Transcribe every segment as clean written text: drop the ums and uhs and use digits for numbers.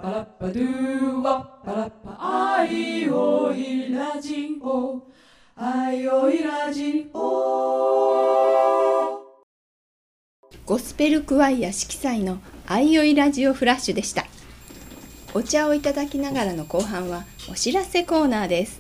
パラッパドゥワパラッパアイオイラジオアイオイラジオ。 ゴスペルクワイア色彩のアイオイラジオフラッシュでした。お茶をいただきながらの後半はお知らせコーナーです。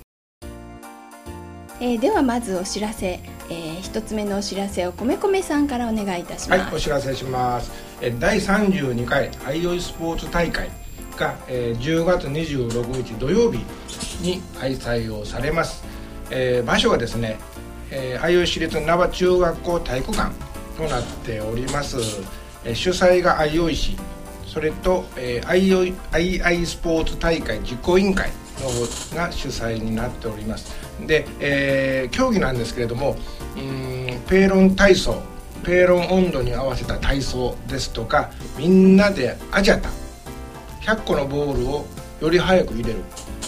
ではまずお知らせ、一つ目のお知らせを米米さんからお願いいたします。 はい、お知らせします。第32回アイオイスポーツ大会が、10月26日土曜日に開催をされます。場所はですね、アイオイ市立名場中学校体育館となっております。主催がアイオイ市、それと、アイスポーツ大会実行委員会の方が主催になっております。で、競技なんですけれども、ペーロン体操、ペーロン温度に合わせた体操ですとか、みんなでアジャタ100個のボールをより早く入れる、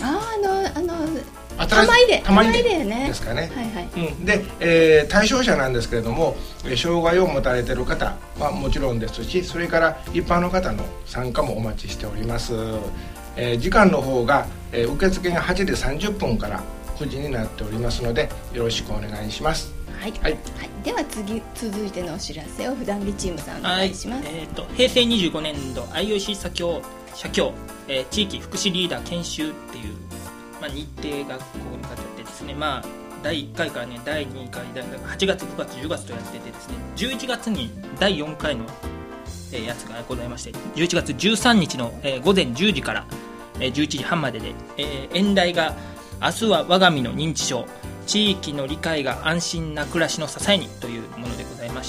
玉入れですかね、 はいはい、 で、対象者なんですけれども、障害を持たれている方はもちろんですし、それから一般の方の参加もお待ちしております。時間の方が、受付が8時30分から9時になっておりますので、よろしくお願いします。 はいはいはい、では続いてのお知らせを普段着チームさんお願いします。 平成25年度 IOC 社協、地域福祉リーダー研修っていう、日程がここに書いてあってですね、第1回からね第2回8月9月10月とやっててですね、11月に第4回の、やつがございまして、11月13日の、午前10時から11時半までで、演題が明日は我が身の認知症、地域の理解が安心な暮らしの支えにというものでございまして、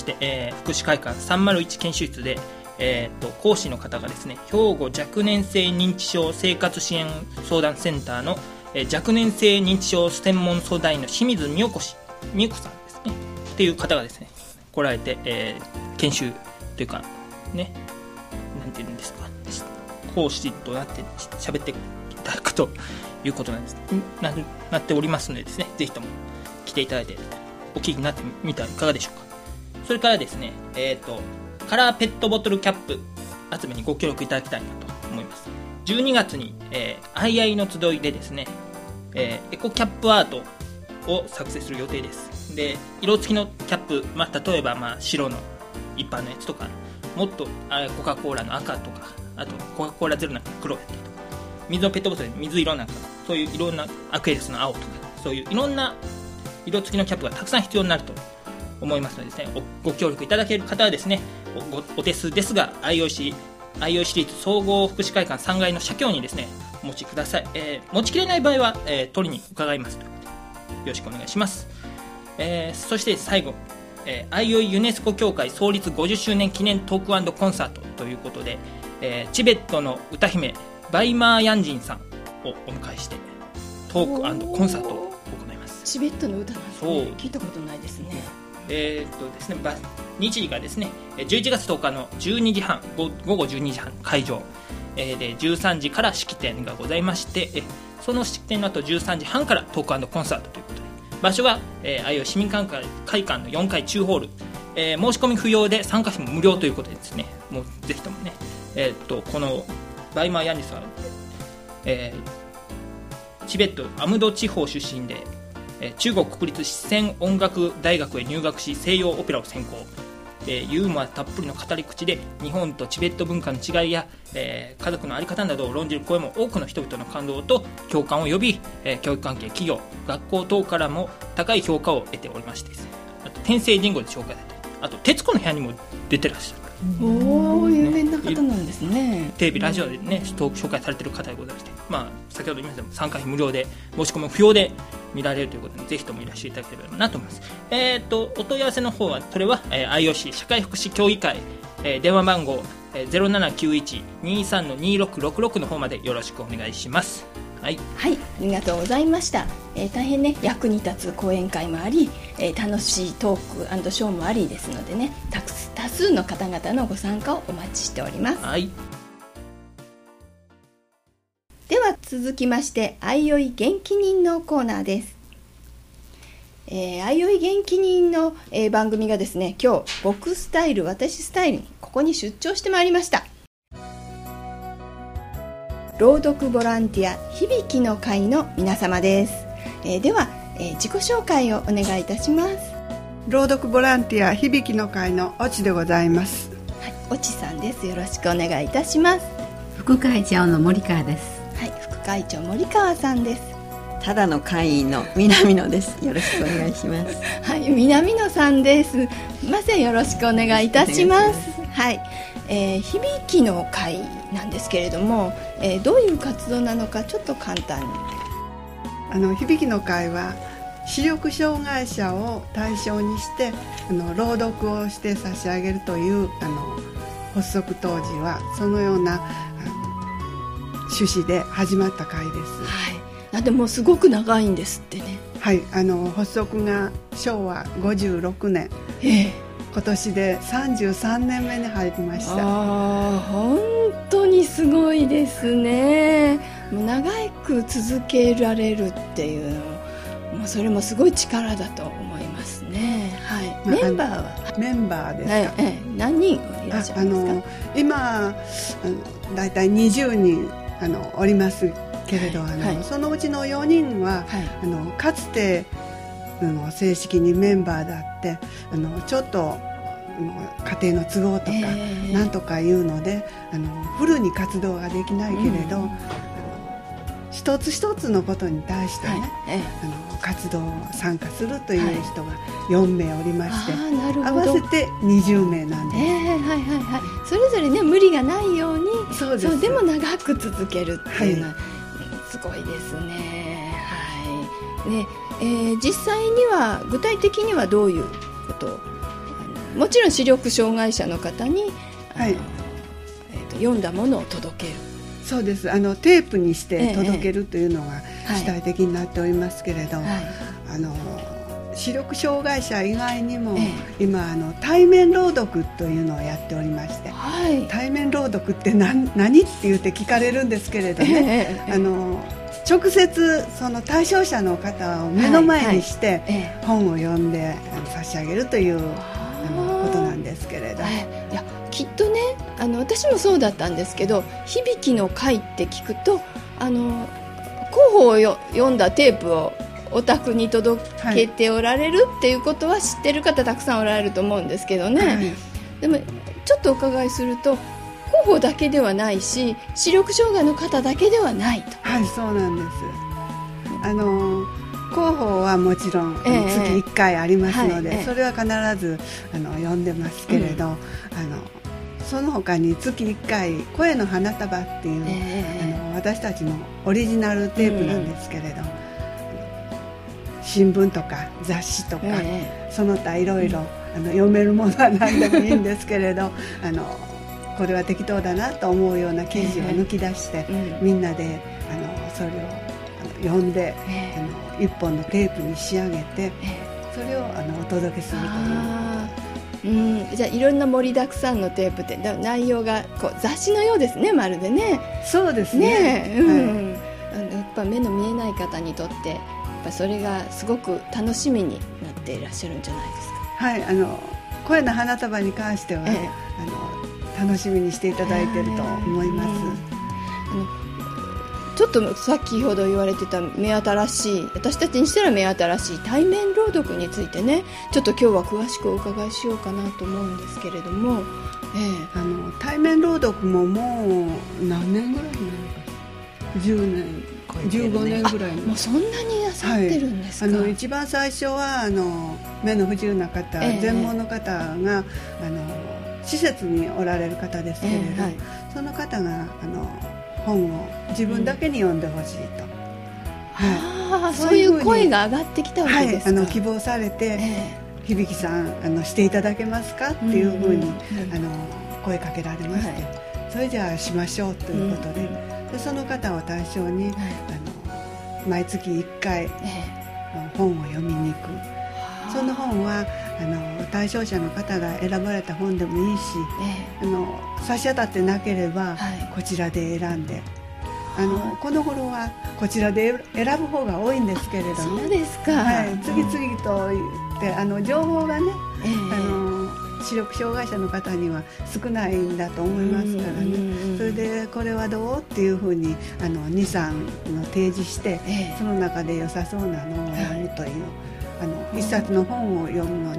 福祉会館301研修室で、講師の方がですね、兵庫若年性認知症生活支援相談センターの、若年性認知症専門相談員の清水美代子さんですねっていう方がですね来られて、研修というかね、なんていうんですか、講師となって喋っていただくということなんです。なっておりますのでですね、ぜひとも来ていただいてお聞きになってみてはいかがでしょうか。それからですね、カラーペットボトルキャップ集めにご協力いただきたいなと思います。12月に、アイアイの集いでですね、エコキャップアートを作成する予定です。で、色付きのキャップ、例えば白の一般のやつとか、もっとコカ・コーラの赤とか、あとコカ・コーラゼロなんか黒やったりとか、水のペットボトルで水色なんか、そういういろんなアクエリスの青とか、そういういろんな色付きのキャップがたくさん必要になると思いますのでですね、ご協力いただける方はですね、お手数ですが IOI 市立総合福祉会館3階の社協にですねお持ちください。持ちきれない場合は、取りに伺いますということでよろしくお願いします。そして最後、IOI ユネスコ協会創立50周年記念トーク&コンサートということで、チベットの歌姫バイマーヤンジンさんをお迎えしてトーク&コンサートを行います。 チベットの歌なんですね。聞いたことないですね。 ですね、日時がですね11月10日の12時半午後12時半会場、で13時から式典がございまして、その式典の後13時半からトーク&コンサートということで、場所は、IOI 市民会館の4階中ホール、申し込み不要で参加費も無料ということでですね、もうぜひともね、このバイマーヤンジさん、チベットアムド地方出身で、中国国立四川音楽大学へ入学し西洋オペラを専攻、ユーモアたっぷりの語り口で日本とチベット文化の違いや、家族の在り方などを論じる声も多くの人々の感動と共感を呼び、教育関係、企業、学校等からも高い評価を得ておりましてですね、あと天聖人語で紹介されたり、あと徹子の部屋にも出てらっしゃる、 有名な方なんですね。 テレビラジオでね紹介されている方でございまして、先ほど言いましたが参加費無料で申し込み不要で見られるということで、ぜひともいらっしゃいいただければなと思います。お問い合わせの方は、それは、IOC 社会福祉協議会、電話番号、0791-23-2666 の方までよろしくお願いします。はい、 はい、ありがとうございました。大変ね役に立つ講演会もあり、楽しいトーク&ショーもありですのでね、多数の方々のご参加をお待ちしております。 はい、 では続きまして、IOI元気人のコーナーです。IOI元気人の、番組がですね、今日僕スタイル私スタイルにここに出張してまいりました。 朗読ボランティア響きの会の皆様です。では、自己紹介をお願いいたします。 朗読ボランティア響きの会の越智でございます。 はい、越智さんです。よろしくお願いいたします。 副会長の森川です。 はい、副会長森川さんです。 ただの会員の南野です。よろしくお願いします。 はい、南野さんです。すいません、よろしくお願いいたします。はい、響きの会なんですけれども、どういう活動なのかちょっと簡単に。 響きの会は視力障害者を対象にして朗読をして差し上げるという発足当時はそのような趣旨で始まった会です。 はい、でもすごく長いんですってね。 はい、発足が昭和56年、今年で33年目に入りました。 本当にすごいですね。もう長く続けられるっていうのもうそれもすごい力だと思いますね。はい、メンバーはメンバーですか、 何人いらっしゃいますか？ 今だいたい20人おりますけれど、そのうちの4人は、かつて正式にメンバーであってちょっと家庭の都合とか、なんとかいうのでフルに活動ができないけれど、一つ一つのことに対してね、活動参加するという人が4名おりまして、合わせて20名なんです。 それぞれね無理がないように、 そうです。 でも長く続けるっていうのは、すごいですね。はいね、実際には具体的にはどういうことをもちろん視力障害者の方に読んだものを届ける。 そうです。テープにして届けるというのが主体的になっておりますけれど、視力障害者以外にも、今対面朗読というのをやっておりまして、対面朗読って何って言って聞かれるんですけれどね、直接その対象者の方を目の前にして本を読んで差し上げるということなんですけれど、 いやきっとね私もそうだったんですけど、響きの会って聞くと広報を読んだテープをお宅に届けておられるっていうことは知ってる方たくさんおられると思うんですけどね、でもちょっとお伺いすると広報だけではないし視力障害の方だけではないと。 はい、そうなんです。広報はもちろん月1回ありますので、それは必ず読んでますけれど、その他に月1回声の花束っていう、私たちのオリジナルテープなんですけれど、新聞とか雑誌とか、その他いろいろ読めるものは何でもいいんですけれどこれは適当だなと思うような記事を抜き出して、みんなでそれを読んで、一本のテープに仕上げて、それをお届けするという。 じゃあいろんな盛りだくさんのテープって内容がこう雑誌のようですね、まるでね。 そうですね。 やっぱ目の見えない方にとってやっぱそれがすごく楽しみになっていらっしゃるんじゃないですか。 はい、声の花束に関しては、楽しみにしていただいていると思います。 ちょっと先ほど言われてた目新しい、私たちにしたら目新しい対面朗読についてね、ちょっと今日は詳しくお伺いしようかなと思うんですけれども、 対面朗読ももう何年ぐらいになるか、10年15年ぐらいもうそんなになさってるんですか。 一番最初は目の不自由な方、全盲の方が施設におられる方ですけれど、その方が本を自分だけに読んでほしいと、 そういう声が上がってきたわけですか。 希望されて、響さんしていただけますかっていうふうに声かけられまして、それじゃあしましょうということで、その方を対象に、毎月1回、本を読みに行く。その本は対象者の方が選ばれた本でもいいし、差し当たってなければこちらで選んで、この頃はこちらで選ぶ方が多いんですけれどね。 そうですか。 次々と言って情報がね、 視力障害者の方には少ないんだと思いますからね。それでこれはどうっていうふうに2,3の提示して、その中で良さそうなのを読むという、一冊の本を読むのに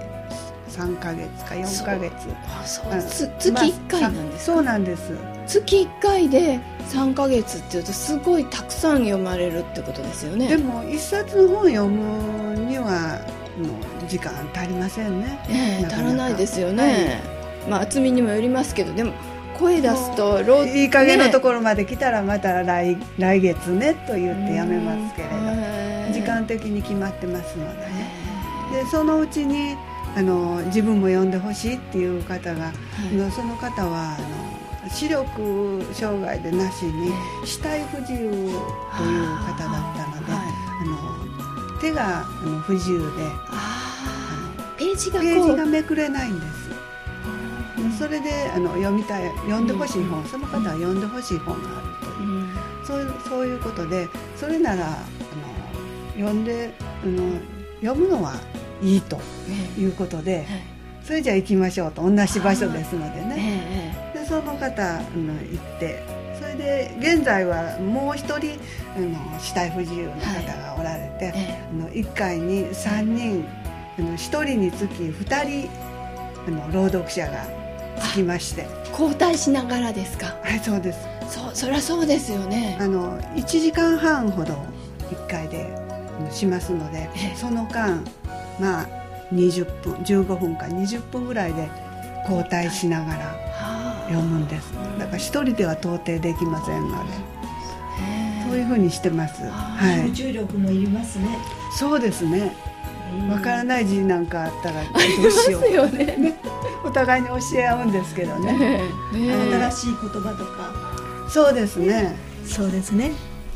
3ヶ月か4ヶ月。 月1回なんですか？ そうなんです。 月1回で3ヶ月っていうとすごいたくさん読まれるってことですよね。 でも一冊の本を読むにはもう時間足りませんね。 足らないですよね、まあ厚みにもよりますけど、でも声出すといい加減のところまで来たらまた来月ねと言ってやめますけれど、時間的に決まってますのでね。でそのうちに自分も読んでほしいっていう方が、その方は視力障害でなしに視体不自由という方だったので、手が不自由でページがめくれないんです。それで読んでほしい本、その方は読んでほしい本があるという、そういうことで、それなら読むのはいいということで、それじゃあ行きましょうと、同じ場所ですのでね。でその方行って、それで現在はもう一人視体不自由の方がおられて、1回に3人、1人につき2人朗読者がつきまして、 交代しながらですか？ はい、そうです。 そりゃそうですよね。 1時間半ほど1回でしますので、その間まあ20分15分か20分ぐらいで交代しながら読むんです。だから一人では到底できませんので、そういうふうにしてます。 集中力もいりますね。 そうですね。わからない字なんかあったらどうしようよね。 お互いに教え合うんですけどね。 新しい言葉とか。 そうですね。 そうですね。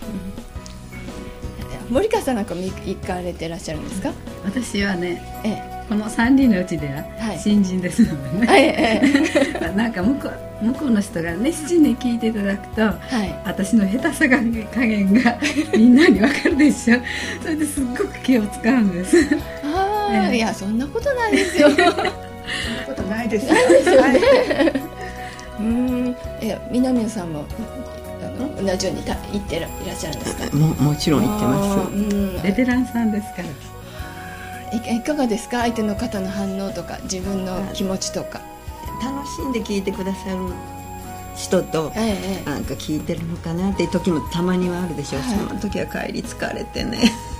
森川さんなんかも行かれてらっしゃるんですか？ 私はね、この3人のうちでは新人ですのでね、なんか向こうの人が熱心に聞いていただくと、私の下手さ加減がみんなに分かるでしょ。それですっごく気を使うんです。 いやそんなことないですよ。 そんなことないですよ。 南野さんも同じように行っていらっしゃるんですか？ もちろん行ってます。 ベテランさんですから。 いかがですか？相手の方の反応とか自分の気持ちとか。 楽しんで聞いてくださる人と、なんか聞いてるのかなっていう時もたまにはあるでしょう。その時は帰り疲れてね。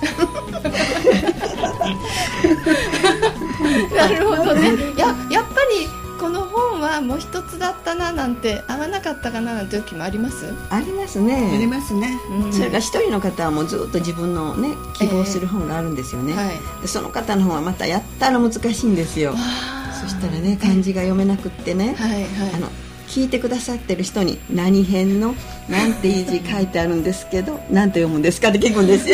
なるほどね。やっぱりこの本はもう一つだったななんて、合わなかったかななんて時もあります？ ありますね。 ありますね。 それが一人の方はもうずっと自分のね希望する本があるんですよね。でその方の本はまたやったら難しいんですよ。そしたらね漢字が読めなくってね、聞いてくださってる人に何編のなんていい字書いてあるんですけどなんて読むんですかって聞くんですよ。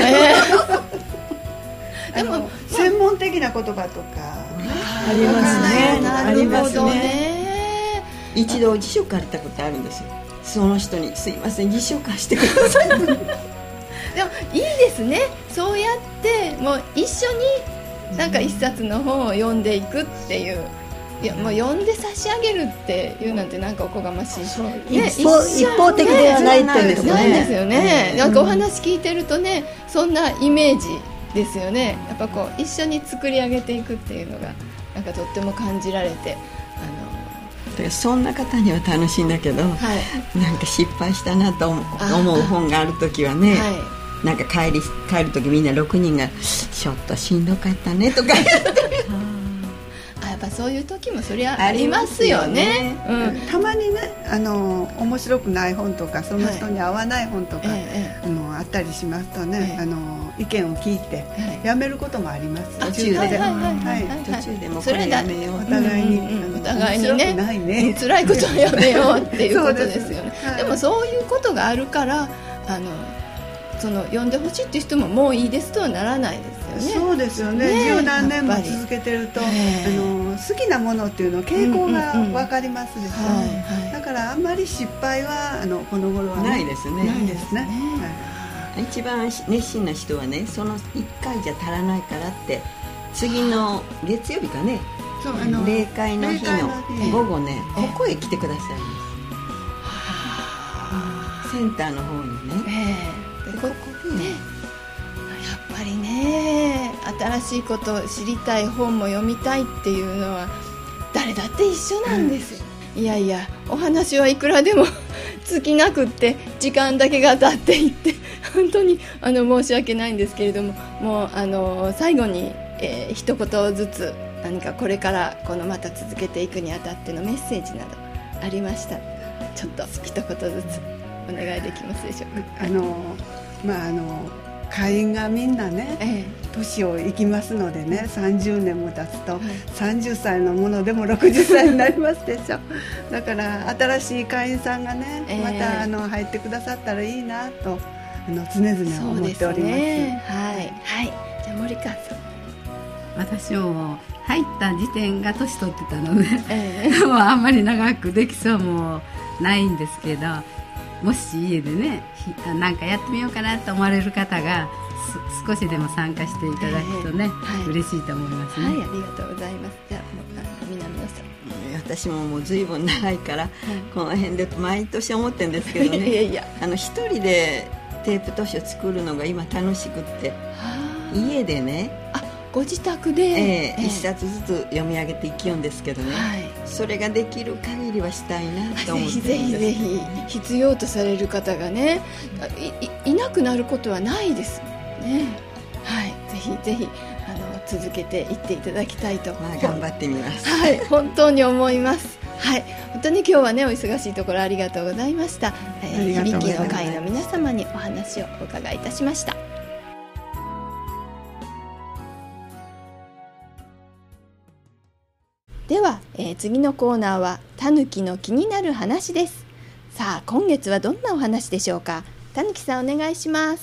でも専門的な言葉とかありますね。 なるほどね。 一度辞書借りたことあるんですよ。その人にすいません辞書貸してください。でもいいですね。そうやってもう一緒になんか一冊の本を読んでいくっていう。いやもう読んで差し上げるっていうなんてなんかおこがましい。 一方的ではないってですね。 ないですよね。なんかお話聞いてるとね、そんなイメージですよね。やっぱこう一緒に作り上げていくっていうのがなんかとっても感じられて、 そんな方には楽しいんだけど、なんか失敗したなと思う本がある時はね、なんか帰る時みんな6人がちょっとしんどかったねとか言ってやっぱそういう時もそりゃありますよね。 たまにね面白くない本とかその人に合わない本とか、あったりしますとね、意見を聞いてやめることもあります。途中でもこれやめよう。 お互いにね辛いことはやめようっていうことですよね。でもそういうことがあるからその読んでほしいっていう人ももういいですとはならないですよね。 そうですよね。十何年も続けてると好きなものっていうの傾向が分かりますでしょ。だからあんまり失敗はこの頃はないですね。 ないですね。 一番熱心な人はねその1回じゃ足らないからって次の月曜日かね霊界の日の午後ね、ここへ来てくださいます。センターの方にね、 ここね、やっぱりね、新しいことを知りたい、本も読みたいっていうのは誰だって一緒なんですよ。いやいや、お話はいくらでも尽きなくって時間だけが経っていって本当に申し訳ないんですけれども、もう最後に、一言ずつ何かこれからこのまた続けていくにあたってのメッセージなどありましたら、ちょっと一言ずつお願いできますでしょうか。 会員がみんなね、年をいきますのでね、30年も経つと、30歳のものでも60歳になりますでしょ。だから新しい会員さんがね、また入ってくださったらいいなと常々思っております。 はい、じゃあ森川さん。 私も入った時点が年取ってたので、もうあんまり長くできそうもないんですけど、もし家でね、なんかやってみようかなと思われる方が少しでも参加していただくとね、嬉しいと思いますね。 はい、ありがとうございます。じゃあ南野さん。 私ももう随分長いから、この辺で毎年思ってるんですけどね、一人でテープ図書作るのが今楽しくって、家でね、 ご自宅で、 一冊ずつ読み上げていきようんですけどね、それができる限りはしたいなと思ってるんです。 ぜひ必要とされる方がね、いなくなることはないですね。はい、ぜひ続けていっていただきたいと、 頑張ってみます。 はい、本当に思います。はい、本当に今日はね、お忙しいところありがとうございました。響きの会の皆様にお話をお伺いいたしました。では、次のコーナーはたぬきの気になる話です。さあ、今月はどんなお話でしょうか。たぬきさん、お願いします。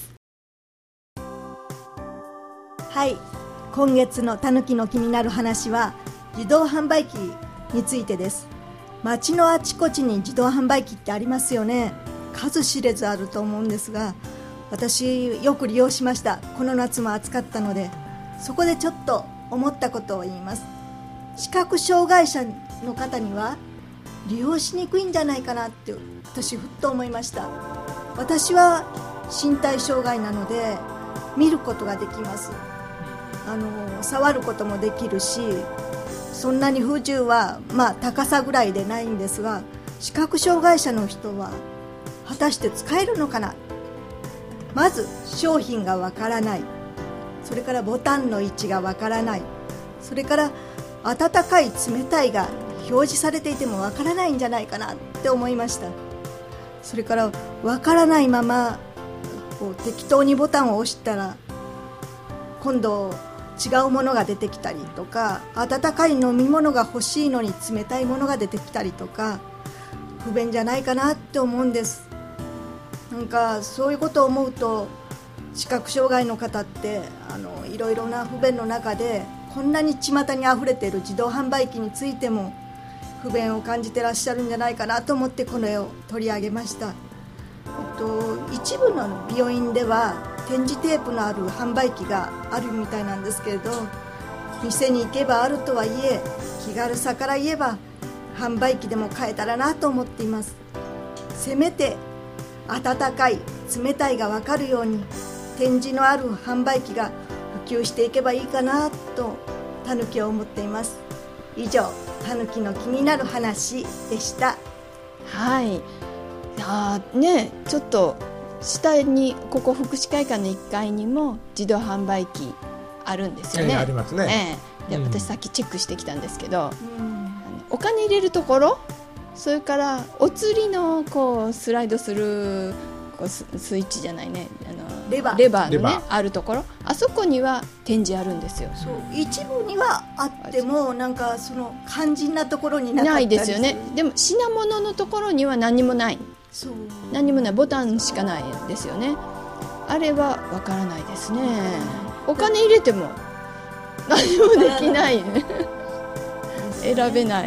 はい、今月のたぬきの気になる話は自動販売機についてです。街のあちこちに自動販売機ってありますよね。数知れずあると思うんですが、私よく利用しました。この夏も暑かったので、そこでちょっと思ったことを言います。視覚障害者の方には利用しにくいんじゃないかなって私ふっと思いました。私は身体障害なので見ることができます。触ることもできるし、そんなに不自由は高さぐらいでないんですが、視覚障害者の人は果たして使えるのかな。まず商品がわからない、それからボタンの位置がわからない、それから温かい冷たいが表示されていてもわからないんじゃないかなって思いました。それからわからないまま適当にボタンを押したら今度違うものが出てきたりとか、温かい飲み物が欲しいのに冷たいものが出てきたりとか、不便じゃないかなって思うんです。なんかそういうことを思うと、視覚障害の方っていろいろな不便の中でこんなに巷にあふれている自動販売機についても不便を感じてらっしゃるんじゃないかなと思ってこの絵を取り上げました。一部の病院では点字テープのある販売機があるみたいなんですけれど、店に行けばあるとはいえ、気軽さから言えば販売機でも買えたらなと思っています。せめて温かい冷たいが分かるように点字のある販売機が普及していけばいいかなとたぬきは思っています。以上、たぬきの気になる話でした。 はい、ちょっと下にここ福祉会館の1階にも自動販売機あるんですよね。 ありますね。 で、私さっきチェックしてきたんですけど、お金入れるところ、それからお釣りのスライドするスイッチじゃないね、レバーのねあるところ、あそこには展示あるんですよ。 そう、一部にはあってもなんかその肝心なところになかったりないですよね。でも品物のところには何もない。 そう、 何もない、ボタンしかないですよね。あれはわからないですね。お金入れても何もできないね選べない。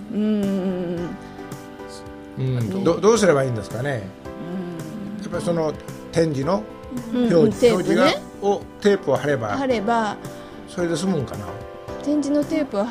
どうすればいいんですかね。やっぱりその展示の表示がテープを貼ればそれで済むんかな。 展示のテープを貼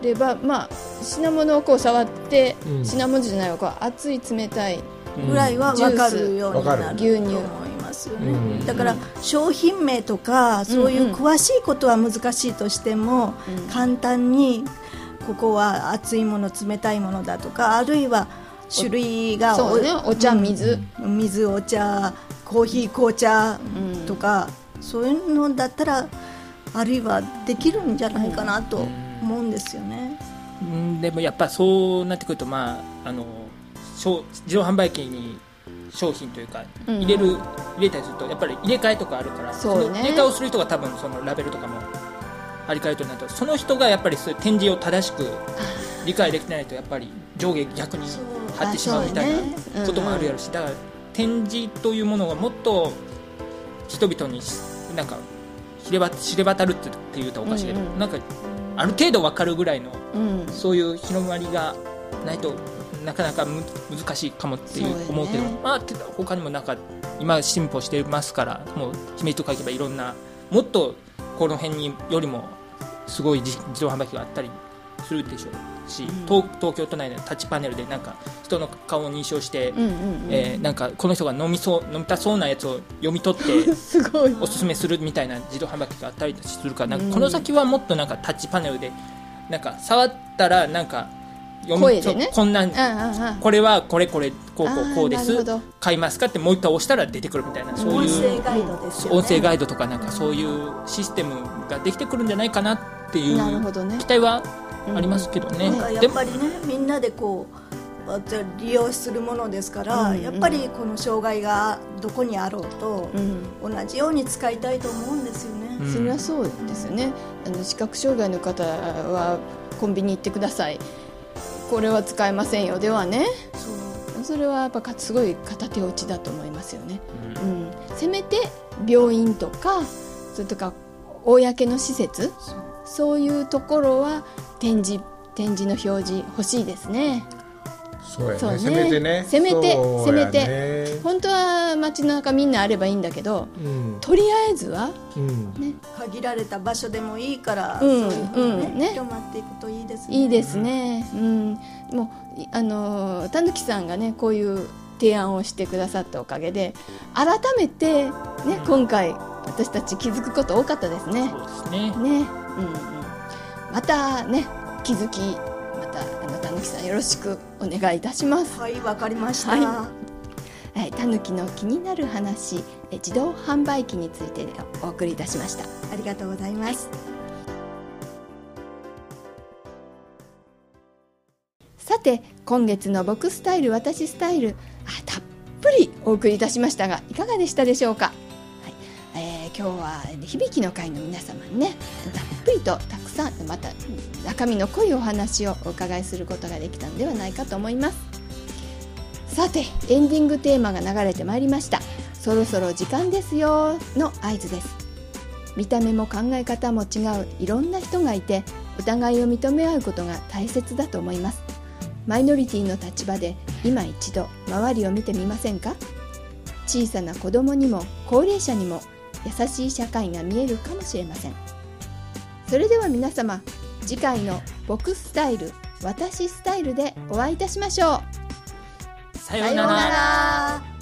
れば、まあ、品物をこう触って、品物じゃないわ、こう熱い冷たいぐらいは分かるようになると思いますよね。だから商品名とかそういう詳しいことは難しいとしても、簡単にここは熱いもの冷たいものだとか、あるいは種類がそうね、お茶、水、 お茶、コーヒー、紅茶とか、そういうのだったらあるいはできるんじゃないかなと思うんですよね。 でもやっぱそうなってくると、まあ、自動販売機に商品というか入れたりするとやっぱり入れ替えとかあるから、その入れ替えをする人が多分そのラベルとかも張り替えるとなると、その人がやっぱりそういう展示を正しく理解できないとやっぱり上下逆に貼ってしまうみたいなこともあるやろし、だから展示というものがもっと人々になんか知れ渡るっていうとおかしいけど、なんかある程度分かるぐらいの、そういう広まりがないとなかなか難しいかもって思うけど、まあ、他にもなんか今進歩してますから、もう秘密と書けばいろんなもっとこの辺によりもすごい自動販売機があったりするでしょうし、東京都内のタッチパネルでなんか人の顔を認証して、なんかこの人が飲みたそうなやつを読み取ってすごいおすすめするみたいな自動販売機があったりするから、なんかこの先はもっとなんかタッチパネルでなんか触ったらなんか声でね、 こんなんこれはこれこうです、買いますかってもう一回押したら出てくるみたいな、そういう音声ガイドですよね。 音声ガイドとかなんかそういうシステムができてくるんじゃないかなっていう期待はありますけどね。 やっぱりね、みんなでこう利用するものですから、やっぱりこの障害がどこにあろうと、同じように使いたいと思うんですよね。 それはそうですよね。視覚障害の方はコンビニ行ってください、これは使えませんよではね、それはやっぱすごい片手落ちだと思いますよね。せめて病院とかそれとか公の施設、そういうところは展示の表示欲しいですね。 そうやね、せめてね、 せめて本当は街の中みんなあればいいんだけど、とりあえずは、 限られた場所でもいいから、そういうふうにね、広まっていくといいですね。 いいですね。もうたぬきさんがねこういう提案をしてくださったおかげで改めて、ね、今回私たち気づくこと多かったですね。 そうですね。 またね気づき、またたぬきさんよろしくお願いいたします。 はい、わかりました。 たぬきの気になる話、自動販売機についてお送りいたしました。 ありがとうございます。 さて今月の僕スタイル私スタイル、たっぷりお送りいたしましたがいかがでしたでしょうか。今日は響の会の皆様にねたっぷりとたくさんまた中身の濃いお話をお伺いすることができたのではないかと思います。さてエンディングテーマが流れてまいりました。そろそろ時間ですよの合図です。見た目も考え方も違ういろんな人がいてお互いを認め合うことが大切だと思います。マイノリティの立場で今一度周りを見てみませんか。小さな子供にも高齢者にも優しい社会が見えるかもしれません。それでは皆様、次回の僕スタイル私スタイルでお会いいたしましょう。 さようなら。